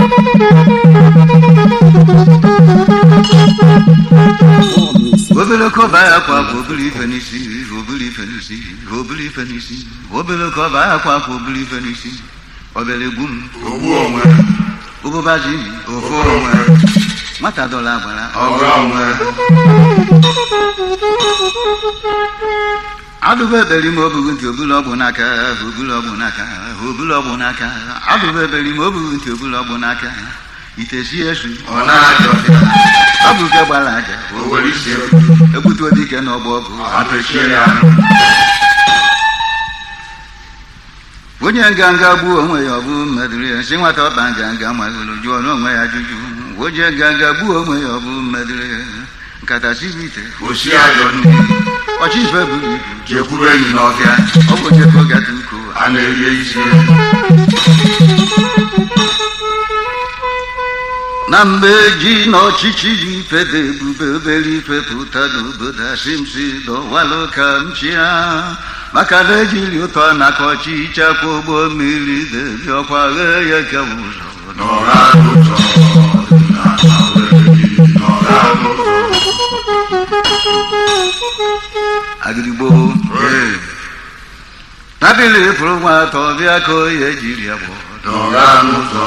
Wobele koba akwa wobele fenisi, wobele fenisi, wobele fenisi, wobele koba akwa wobele fenisi, wobele gum, obu onwe, obu baji, ofu onwe, mata dola bara, ọgọ onwe. Adube beli mo bugu nti obulu obu n'aka, obulu obu n'aka, obulu obu n'aka. Adube beli mo bugu nti obulu obu n'aka. Itesi esu, Ọ na-ajọ abuke gbara aja, owere isi egbutu dike n'ọgbọ ọgụ. apechie ya. Onye nganga gbuo onwe ya ọ bụ mmedụrụ ya, si nwata ọkpa nganga malụrụ jụọ n'onwe ya ajụjụ. Onye nganga gbuo onwe ya ọ bụ mmedụrụ ya, nkata siri ite. Osi ajọ ndị Ọchị ife buru ibu, jekwuru enyi n'ọfịa, ọ bụ jekọ gata uko. a na-erie isi. Na mgbe ji na ọchịchị ji fede ebube obere ife pụta n'obodo asimsi dọwalụ ka m chịa maka na ejiri ụtọ naka ọchịchị akwa ụgbọ mmiri debi ọkwa ghee ya kewa ụzọ N'ọra n'ụzọ ọdịnala wee ji n'ọra n'ụzọ. agịrịgbo Ee, nabili fụrụ nwa atọ bịa ka oye jiri ya gbọ n'ọra n'ụzọ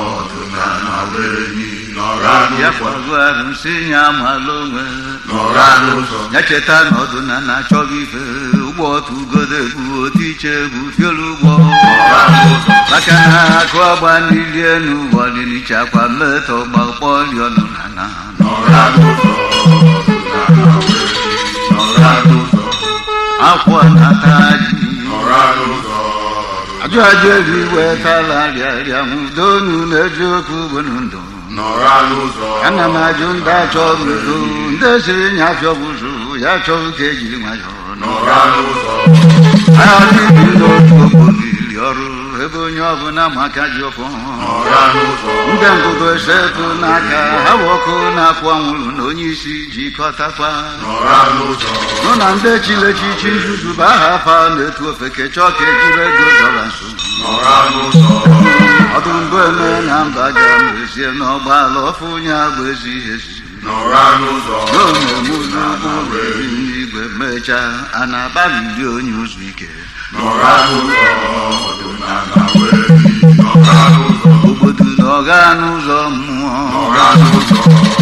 ọdịnala wee ji n'ọra ya n'ụzọ. kwago arụ si ya amala onwe N'ọra n'ụzọ. ya cheta na ọdụ na na-achọghị ife ụgbọ otu ugodo egbu otu iche bụ fiolu ụgbọ N'ọra n'ụzọ. maka na akụ agba n'ili enu ọdịnicha akwa mmetọ gbakpọ liọnụ na na N'ọra n'ụzọ ọdịnala wee ji n'ọra n'ụzọ. akwọ nata ji N'ọra n'ụzọ ajụ ajụ eri wetala rịarịa nwudonu na-eji okwu gbenu ndụ n'ọra n'ụzọ. ana m ajụ ndị achọrọ udo ndị siri nya afịọbụzụ ya chọrọ ka ejiri nwayọọ N'ọra n'ụzọ. agha dịbi n'otu obodo ili ọrụ ebe onye ọbụla maka ji ọfọ N'ọra n'ụzọ. ndị ngụgụ esetụ n'aka ha bụ ọkụ na-akwụ anwụrụ na onye isi jikọtakwa N'ọra n'ụzọ. nụ na ndị chilechichi nzuzu bụ aha afa na-etu ofeke chọọ ka ejiri ego dọla nso N'ọra n'ụzọ. ọdụ mbụ eme na mba ga mezie n'ọgbaala ọfụ onye agba ezighị ezi N'ọra n'ụzọ. n'omemuzu ụgbọelu n'igwe mechaa a na-akpabili onye ụzọ ike N'ọra n'ụzọ ọdịnala wee ji n'ọra n'ụzọ. obodo na ọga n'ụzọ mmụọ N'ọra n'ụzọ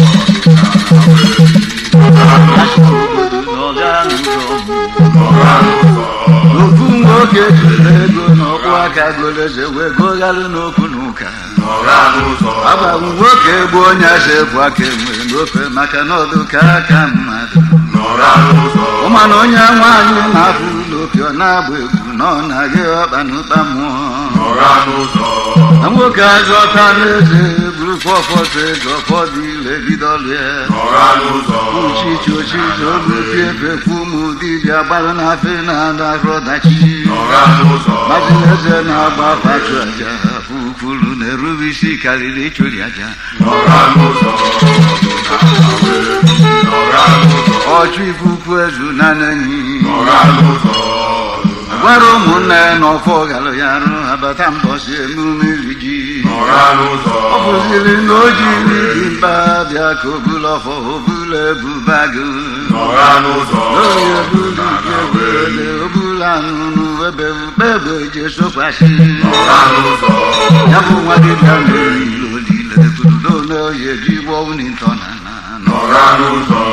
ọdịnala wee ji n'ọra n'ụzọ. obodo na ọga n'ụzọ mmụọ N'ọra n'ụzọ. ofu nwoke jiri ego n'ọkpụ aka goleze wee goghalụ n'okwu n'ụka N'ọra n'ụzọ. agbagbụ nwoke bụ onye ase bụ aka enwe n'ofe maka na ọdụ ka aka mmadụ N'ọra n'ụzọ. ụmana onye nwaanyị na-afụ n'opi ọ na-agba egwu na ọ na-agị ọkpa n'ụkpa mmụọ N'ọra n'ụzọ. na nwoke azọta n'eze burukwa ọfọsọ ego ụfọdụ ile bidolu ya N'ọra n'ụzọ. uchichi ochichi ogopi efekwu ụmụ dibịa gbarụ na afe na-ada arọdachi N'ọra n'ụzọ. mazineze na-agba fachụ aja fufulu na-erube isi karịrị ịchụri aja N'ọra n'ụzọ ọdịnala wee ji n'ọra n'ụzọ. ọchụ ifufu ezu na n'enyi N'ọra n'ụzọ gwara ụmụnne ya na ọfọ galụ ya arụ abata mbọsi emume iri ji n'ọra n'ụzọ. ọ bụziri na o jiri dị mba bịa ka obula ọfọ obula ebubagụ N'ọra n'ụzọ onye bulu ike were obula anụnụ ebe ebe je sokwasị n'ọra n'ụzọ ya bụ nwa dibịa meriri olile budo n'oye ji gbọwụ ntọ na na n'ọra n'ụzọ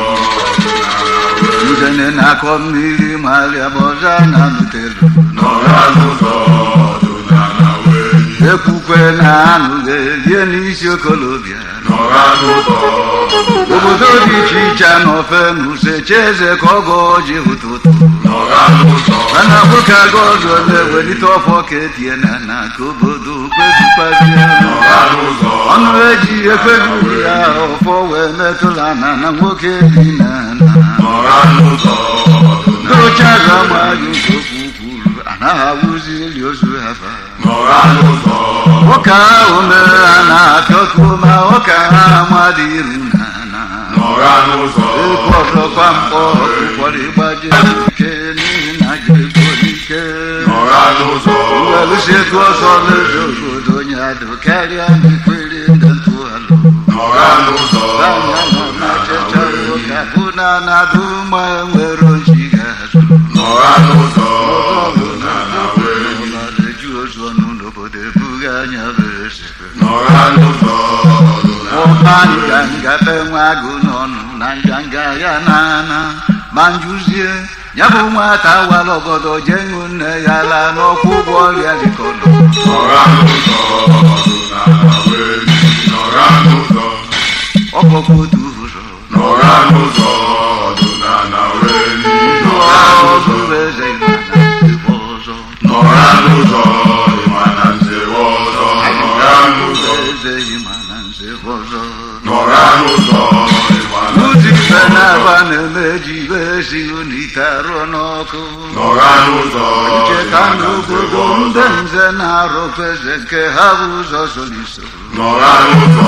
Udene na-akọ mmiri marịa bọza na lutelu n'ọra n'ụzọ ọdịnala wee ji ekwukwe na anụ ga-elie n'isi okolobịa n'ọra n'ụzọ obodo dị iche iche n'ofe n'usechi eze ka ọgọ ji ụtụtụ n'ọra n'ụzọ mana nwoke aga ọzọ na-ewelite ọfọ ka etie na na ka obodo kpezukwazie n'ọra n'ụzọ ọnụ eji efegbu ya ọfọ wee metụla na na nwoke dị na na n'ọra n'ụzọ n'oche aga amaghị nke okwu kwuru anaghị awụzi eli ozu ha fa n'ọra n'ụzọ nwoke ahụ mere a na-apịọkụ ma nwoke ha amadị iru na na n'ọra n'ụzọ ekwu ọzọkwa mkpọ ụfọdụ ịgbaje ike n'ihi na ga-egbo ike n'ọra n'ụzọ welụsi etu ọsọ n'eze obodo onye adụ karịa n'ikwere ndị n'ụzọ Kapuna na duma nwere nchigazu nọra n'ụzọ ọdịnala wee na-eju ozu ọnụ n'obodo ebughị anya bese nọra n'ụzọ ọma nganga be nwa agụ n'ọnụ na nganga ya na-ana ma njuzie ya bụ nwata wara obodo jengu nne ya la n'ọkwụ ụgwọ ọrịa dịkọnọ nọra n'ụzọ ọdịnala wee nọra n'ụzọ ọkpọkọ otu ụzọ nọra n'ụzọ ọdịnala wee nọra n'ụzọ eze ịma na ọzọ nọra n'ụzọ ịma na nzewe ọzọ nọra n'ụzọ eze ịma na ọzọ nọra n'ụzọ ịma na n'ụdị ife na-aba na-eme ji ibe esighị n'ite arụọ n'ọkụ nọra n'ụzọ cheta n'obodo ndị nze na-arụkwa eze nke ha bụ ụzọ soliso nọra n'ụzọ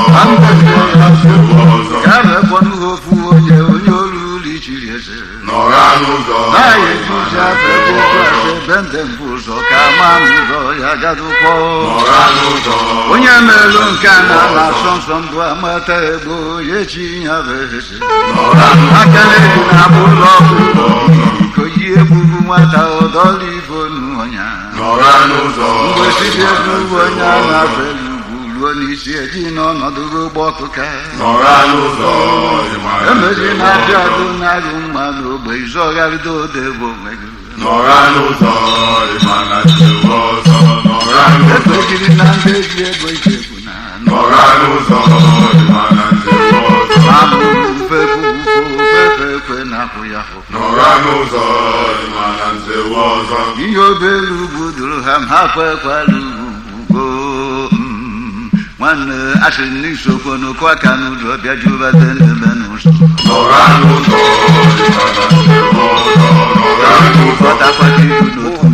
ọzọ ya bekwanụ ofu onye olu ụlọ ichiri eze nọra n'ụzọ na-ejuzi afebekwasị ebe ndị mbụ ụzọ ka ma ụzọ ya gadụkwọ nọra n'ụzọ onye melụ nke a na-asọ nsọ mbụ amata egbo ya echi ya bụ eze nọra aka na-eji na-abụ ụlọ ọgwụ koyi egbugbu nwata ụdọla ifonu ọnya nọra n'ụzọ mgbesidi egbu onye a na-afọ elu ugwu ruo n'isi eji n'ọnọdụ ụgbọ ọkụka nọra n'ụzọ emezi na-abịa adụ na-agụ mma n'ogbe izọgharịdo odebo onwe gị nọra n'ụzọ ịma na nzewe ọzọ nọra n'ụzọ ekwekiri na ndị eji ego ichekwu na nọra n'ụzọ ịma na nzewe ọzọ amụfefefefefe na-akwụ ya hụ nọra n'ụzọ ịma na nzewe ọzọ ihe obere ugwu duru ha m ha kwekwara ugwu nwanne asị n'isokwo n'okwu aka n'ụzọ bịa jubata ndebe n'ụzọ nọra n'ụzọ ịma na nzewe ọzọ nọra n'ụzọ ọtakwata ihu n'otu